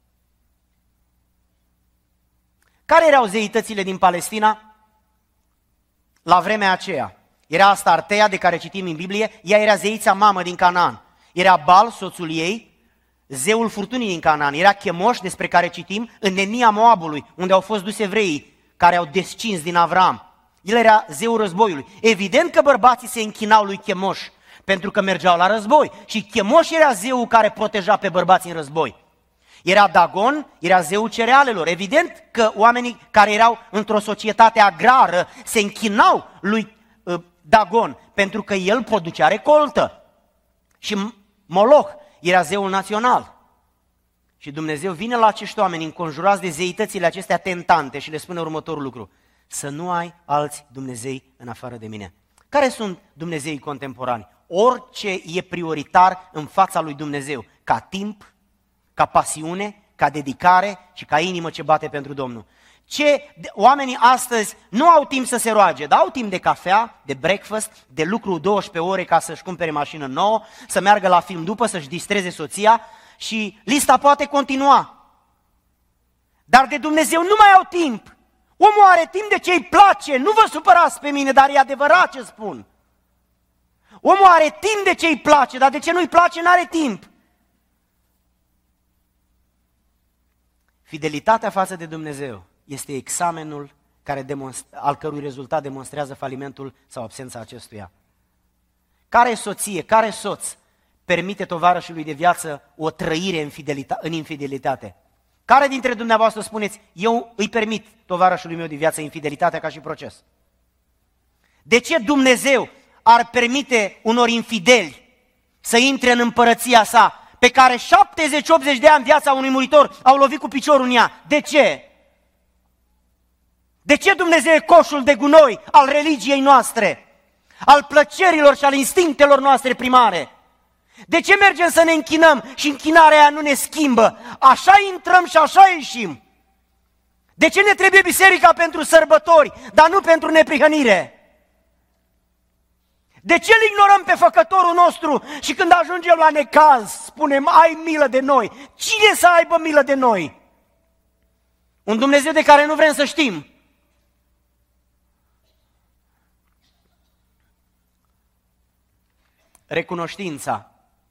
Care erau zeitățile din Palestina la vremea aceea? Era Astartea, de care citim în Biblie, ea era zeița mamă din Canaan. Era Bal, soțul ei, zeul furtunii din Canaan. Era Chemoș, despre care citim în Nemia Moabului, unde au fost duși evreii care au descins din Avram. El era zeul războiului. Evident că bărbații se închinau lui Chemoș, pentru că mergeau la război. Și Chemoș era zeul care proteja pe bărbați în război. Era Dagon, era zeul cerealelor. Evident că oamenii care erau într-o societate agrară se închinau lui uh, Dagon, pentru că el producea recoltă. Și Moloch era zeul național. Și Dumnezeu vine la acești oameni înconjurați de zeitățile acestea tentante și le spune următorul lucru: să nu ai alți Dumnezei în afară de mine. Care sunt Dumnezeii contemporani? Orice e prioritar în fața lui Dumnezeu, ca timp, ca pasiune, ca dedicare și ca inimă ce bate pentru Domnul. Ce, oamenii astăzi nu au timp să se roage, dar au timp de cafea, de breakfast, de lucru douăsprezece ore ca să-și cumpere mașină nouă, să meargă la film după, să-și distreze soția și lista poate continua. Dar de Dumnezeu nu mai au timp. Omul are timp de ce îi place, nu vă supărați pe mine, dar e adevărat ce spun. Omul are timp de ce îi place, dar de ce nu-i place, n-are timp. Fidelitatea față de Dumnezeu este examenul care al cărui rezultat demonstrează falimentul sau absența acestuia. Care soție, care soț permite tovarășului de viață o trăire în, fidelita- în infidelitate? Care dintre dumneavoastră spuneți, eu îi permit tovarășului meu de viață infidelitatea ca și proces? De ce Dumnezeu ar permite unor infideli să intre în împărăția sa, pe care șaptezeci optzeci de ani viața unui muritor au lovit cu piciorul în ea? De ce? De ce Dumnezeu e coșul de gunoi al religiei noastre, al plăcerilor și al instinctelor noastre primare? De ce mergem să ne închinăm și închinarea aia nu ne schimbă? Așa intrăm și așa ieșim. De ce ne trebuie biserica pentru sărbători, dar nu pentru neprihănire? De ce îl ignorăm pe făcătorul nostru și când ajungem la necaz spunem, ai milă de noi? Cine să aibă milă de noi? Un Dumnezeu de care nu vrem să știm. Recunoștința.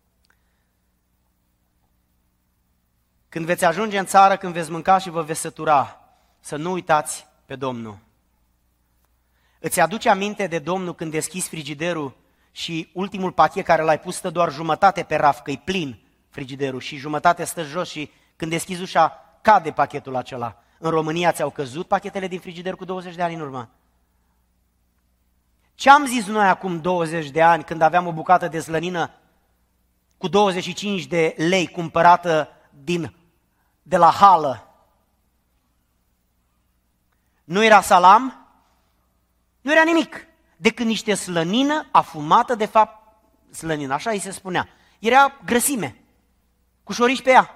Când veți ajunge în țară, când veți mânca și vă veți sătura, să nu uitați pe Domnul. Îți aduce aminte de Domnul când deschizi frigiderul și ultimul pachet care l-ai pus stă doar jumătate pe raf, că-i plin frigiderul și jumătate stă jos și când deschizi ușa cade pachetul acela. În România ți-au căzut pachetele din frigider cu douăzeci de ani în urmă? Ce am zis noi acum douăzeci de ani când aveam o bucată de slănină cu douăzeci și cinci de lei cumpărată din, de la hală? Nu era salam? Nu era nimic, decât niște slănină afumată, de fapt, slănină, așa îi se spunea. Era grăsime, cu șorici pe ea.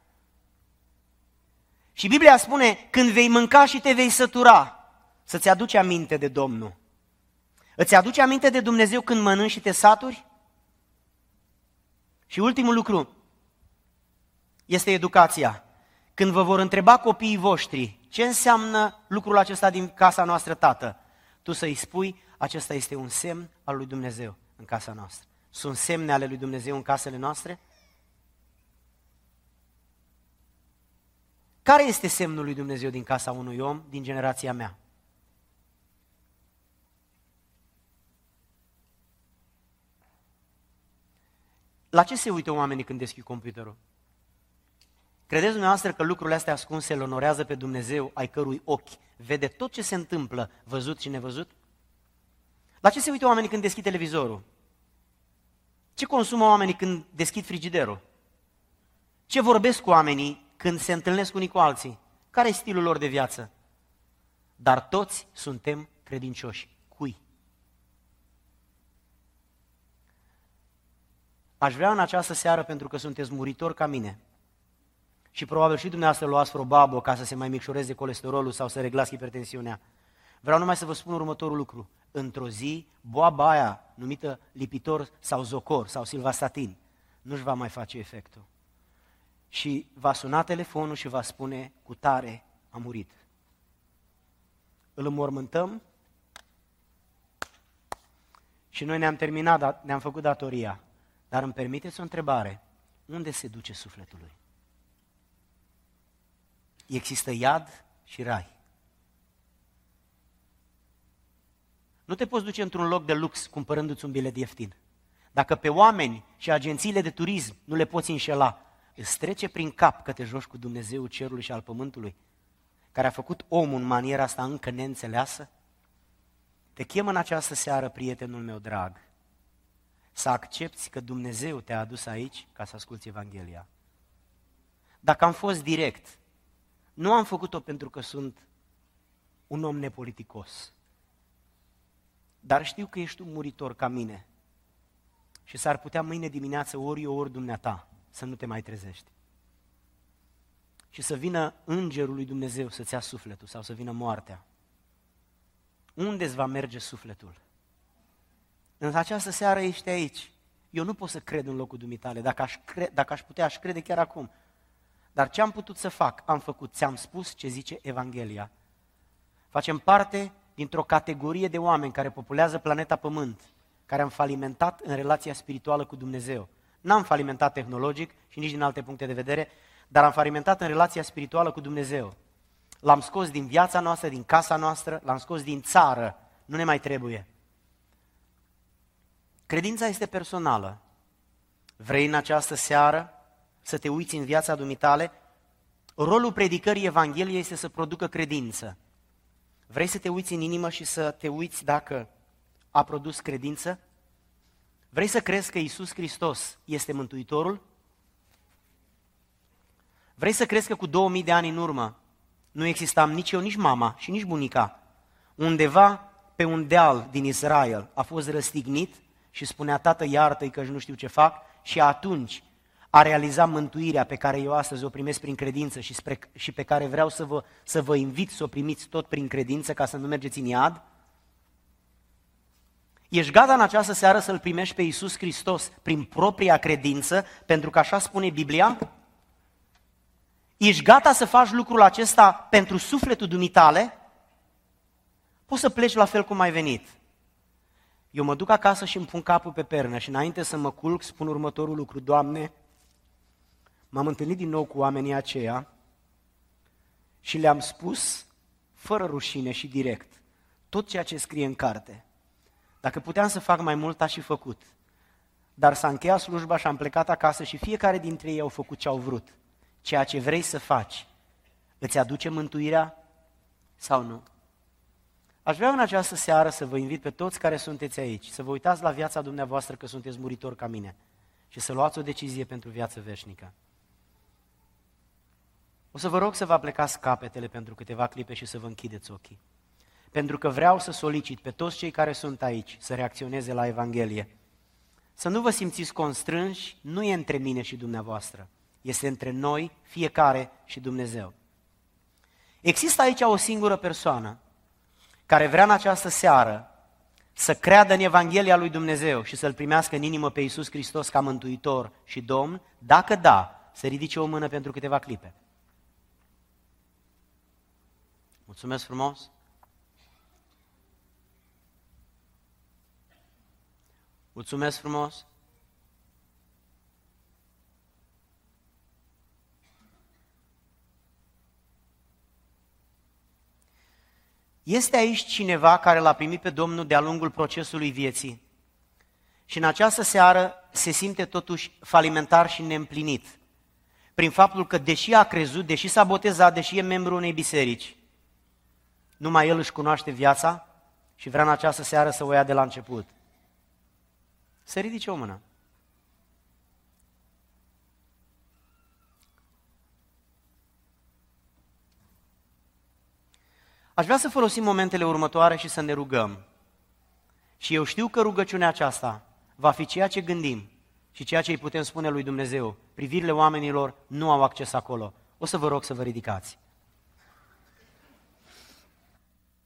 Și Biblia spune, când vei mânca și te vei sătura, să-ți aduci aminte de Domnul. Îți aduce aminte de Dumnezeu când mănânci și te saturi? Și ultimul lucru este educația. Când vă vor întreba copiii voștri ce înseamnă lucrul acesta din casa noastră, tată, tu să-i spui, acesta este un semn al lui Dumnezeu în casa noastră. Sunt semne ale lui Dumnezeu în casele noastre? Care este semnul lui Dumnezeu din casa unui om din generația mea? La ce se uită oamenii când deschid computerul? Credeți dumneavoastră că lucrurile astea ascunse îl onorează pe Dumnezeu, ai cărui ochi vede tot ce se întâmplă, văzut și nevăzut? La ce se uită oamenii când deschid televizorul? Ce consumă oamenii când deschid frigiderul? Ce vorbesc cu oamenii când se întâlnesc unii cu alții? Care e stilul lor de viață? Dar toți suntem credincioși. Cui? Aș vrea în această seară, pentru că sunteți muritori ca mine, și probabil și dumneavoastră luați vreo babă ca să se mai micșoreze colesterolul sau să reglați hipertensiunea, vreau numai să vă spun următorul lucru. Într-o zi, boaba aia numită lipitor sau zocor sau silvastatin nu-și va mai face efectul. Și va suna telefonul și va spune, cu tare a murit. Îl înmormântăm și noi ne-am terminat, ne-am făcut datoria. Dar îmi permiteți o întrebare. Unde se duce sufletul lui? Există iad și rai. Nu te poți duce într-un loc de lux cumpărându-ți un bilet ieftin. Dacă pe oameni și agențiile de turism nu le poți înșela, îți trece prin cap că te joci cu Dumnezeu cerului și al pământului, care a făcut omul în maniera asta încă neînțeleasă? Te chem în această seară, prietenul meu drag, să accepți că Dumnezeu te-a adus aici ca să asculți Evanghelia. Dacă am fost direct, nu am făcut-o pentru că sunt un om nepoliticos, dar știu că ești un muritor ca mine și s-ar putea mâine dimineață ori eu, ori dumneata să nu te mai trezești și să vină îngerul lui Dumnezeu să-ți ia sufletul sau să vină moartea. Unde îți va merge sufletul? În această seară ești aici. Eu nu pot să cred în locul dumitale. Dacă aș, cre- dacă aș putea, aș crede chiar acum. Dar ce am putut să fac? Am făcut. Ți-am spus ce zice Evanghelia. Facem parte dintr-o categorie de oameni care populează planeta Pământ, care am falimentat în relația spirituală cu Dumnezeu. N-am falimentat tehnologic și nici din alte puncte de vedere, dar am falimentat în relația spirituală cu Dumnezeu. L-am scos din viața noastră, din casa noastră, l-am scos din țară. Nu ne mai trebuie. Credința este personală. Vrei în această seară să te uiți în viața dumitale? Rolul predicării Evangheliei este să producă credință. Vrei să te uiți în inimă și să te uiți dacă a produs credință? Vrei să crezi că Iisus Hristos este Mântuitorul? Vrei să crezi că cu două mii de ani în urmă nu existam nici eu, nici mama și nici bunica? Undeva pe un deal din Israel a fost răstignit și spunea, tată, iartă-i că nu știu ce fac, și atunci a realizat mântuirea pe care eu astăzi o primesc prin credință și, spre, și pe care vreau să vă, să vă invit să o primiți tot prin credință ca să nu mergeți în iad? Ești gata în această seară să-L primești pe Iisus Hristos prin propria credință, pentru că așa spune Biblia? Ești gata să faci lucrul acesta pentru sufletul dumitale? Poți să pleci la fel cum ai venit. Eu mă duc acasă și îmi pun capul pe pernă și înainte să mă culc spun următorul lucru: Doamne, m-am întâlnit din nou cu oamenii aceia și le-am spus fără rușine și direct tot ceea ce scrie în carte. Dacă puteam să fac mai mult, aș fi făcut. Dar s-a încheiat slujba și am plecat acasă și fiecare dintre ei au făcut ce au vrut. Ceea ce vrei să faci îți aduce mântuirea sau nu? Aș vrea în această seară să vă invit pe toți care sunteți aici, să vă uitați la viața dumneavoastră că sunteți muritori ca mine și să luați o decizie pentru viață veșnică. O să vă rog să vă aplecați capetele pentru câteva clipe și să vă închideți ochii. Pentru că vreau să solicit pe toți cei care sunt aici să reacționeze la Evanghelie. Să nu vă simțiți constrânși, nu e între mine și dumneavoastră, este între noi, fiecare și Dumnezeu. Există aici o singură persoană care vrea în această seară să creadă în Evanghelia lui Dumnezeu și să-L primească în inimă pe Iisus Hristos ca Mântuitor și Domn? Dacă da, să ridice o mână pentru câteva clipe. Mulțumesc frumos! Mulțumesc frumos! Este aici cineva care l-a primit pe Domnul de-a lungul procesului vieții și în această seară se simte totuși falimentar și neîmplinit prin faptul că deși a crezut, deși s-a botezat, deși e membru unei biserici, numai el își cunoaște viața și vrea în această seară să o ia de la început. Să ridice o mână. Aș vrea să folosim momentele următoare și să ne rugăm. Și eu știu că rugăciunea aceasta va fi ceea ce gândim și ceea ce îi putem spune lui Dumnezeu. Privirile oamenilor nu au acces acolo. O să vă rog să vă ridicați.